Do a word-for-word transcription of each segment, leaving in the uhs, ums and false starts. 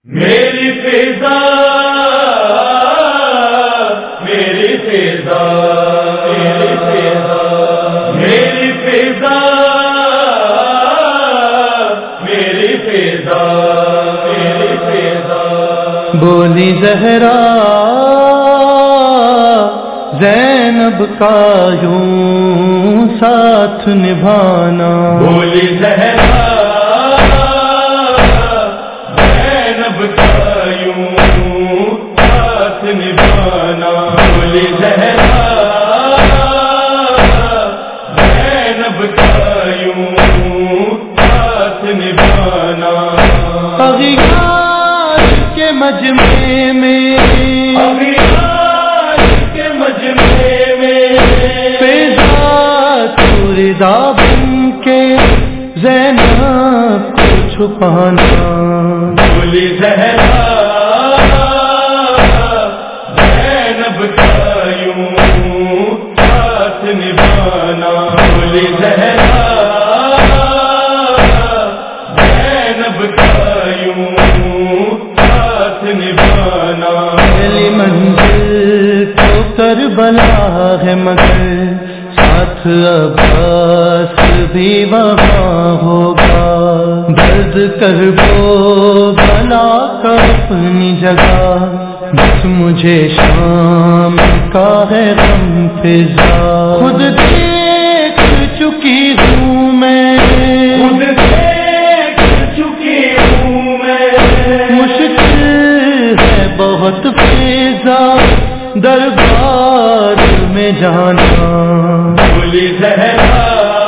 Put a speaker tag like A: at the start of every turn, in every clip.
A: میری فضا میری فضا میری فضا میری فضا میری فضا میری فضا
B: بولی زہرا زینب کا یوں ساتھ نبھانا،
A: بولی زہرا زینب کا یوں ساتھ نبھانا، بولی زہرا زینب کا یوں ساتھ نبھانا،
B: اغیار کے مجمع میں
A: اغیار کے مجمع میں
B: فضا تو رضا بن کے زینب کو چھپانا،
A: بولی زہرا زینب کا یوں ساتھ نبھانا، بولی زہرا زینب کا یوں ساتھ نبھانا،
B: پہلی منزل تو کربلا ہے مگر ساتھ عباس بھی وہاں ہوگا، درد کربو بلا کا اپنی جگہ، بس مجھے شام کا ہے غم فضا، خود دیکھ چکی ہوں میں
A: خود دیکھ چکی ہوں میں،
B: مشکل ہے بہت فضا دربار میں جانا،
A: بولی زہرا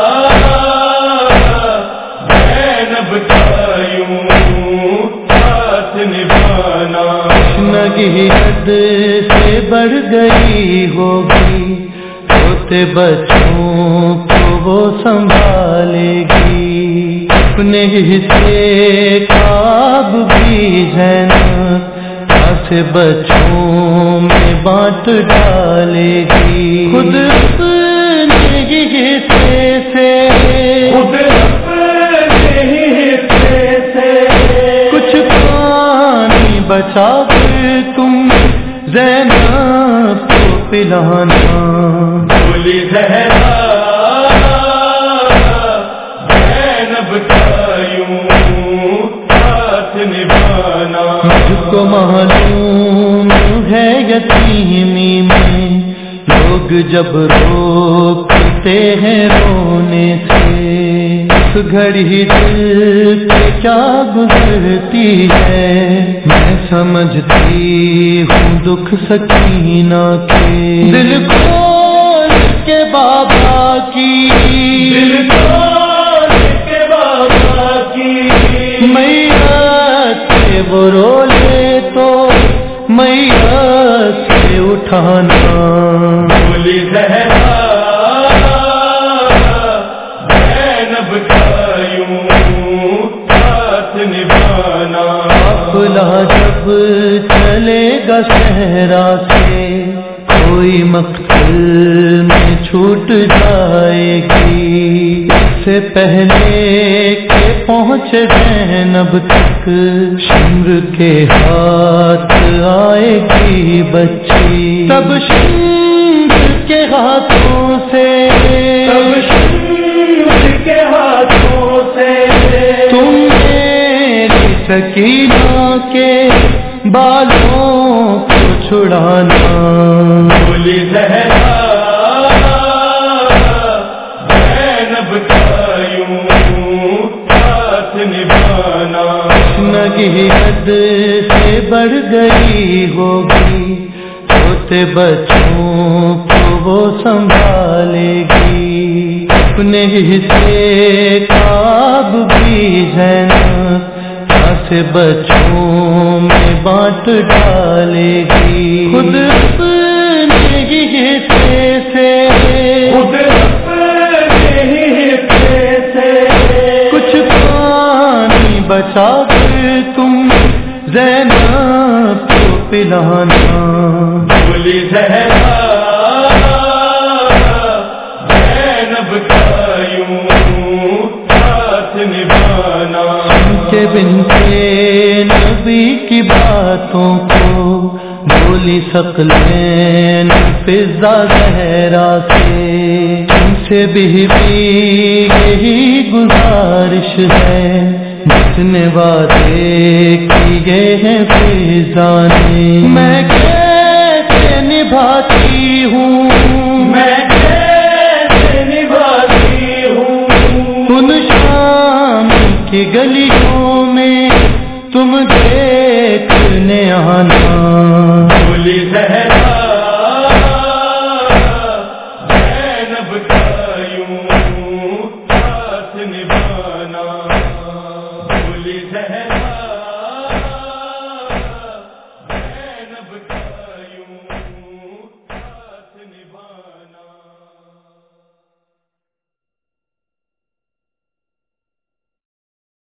A: زینب کا یوں ساتھ نبھانا،
B: تشنگی حد سے بڑھ گئی ہوگی، چھوٹے بچوں کو وہ سنبھالے گی، اپنے حصے کعب بھی زینب سے بچوں میں بانٹ ڈالے گی، خود اپنے ہی حصے سے
A: خود اپنے ہی حصے سے
B: کچھ پانی بچا کر تم زینب کو پلانا،
A: بولی زہرا زینب کا یوں ساتھ نبھانا،
B: مجھ کو معلوم ہے یتیمی میں لوگ جب روکتے ہیں رونے سے، اس گھڑی دل پہ کیا گزرتی ہے، میں سمجھتی ہوں دکھ سکینہ کے، دل کھول کے بابا کی
A: دل کھول کے بابا کی،
B: میت سے وہ رو لے تو میت سے اٹھانا،
A: بولی زہرا زینب کا یوں ساتھ نبھانا،
B: قافلہ جب چلے گا صحرا سے کوئی مقتل میں چھوٹ جائے گی، اس سے پہلے کہ پہنچے زینب تک شمر کے ہاتھ آئے گی بچی، تب شمر کے ہاتھوں سے
A: تب شمر کے ہاتھوں سے
B: تم میری سکینہ کے بالوں کو چھڑانا،
A: بولی زہرا زینب کا یوں ساتھ نبھانا،
B: تشنگی حد سے بڑھ گئی ہوگی، چھوٹے بچوں کو وہ سنبھالے گی، اپنے حصے کعب بھی زینب سے بچوں میں بانٹ ڈالے گی، خود اپنے ہی حصے سے
A: خود اپنے ہی حصے سے
B: کچھ پانی بچا کر تم زینب کو پلانا،
A: بولی زہرا زینب کا یوں ساتھ نبھانا،
B: کہ بنتے نبی کی باتوں کو بولی ثقلین فضا زہرا سے، ان سے بھی یہی گزارش ہے جس نے وعدے کیے ہیں فضا نے۔ میں کیسے نبھاتی ہوں
A: میں کیسے نبھاتی ہوں
B: ان شام کی گلیوں میں تم دیکھنے آنا،
A: بولی زہرا زینب کا یوں ساتھ نبھانا، بولی زہرا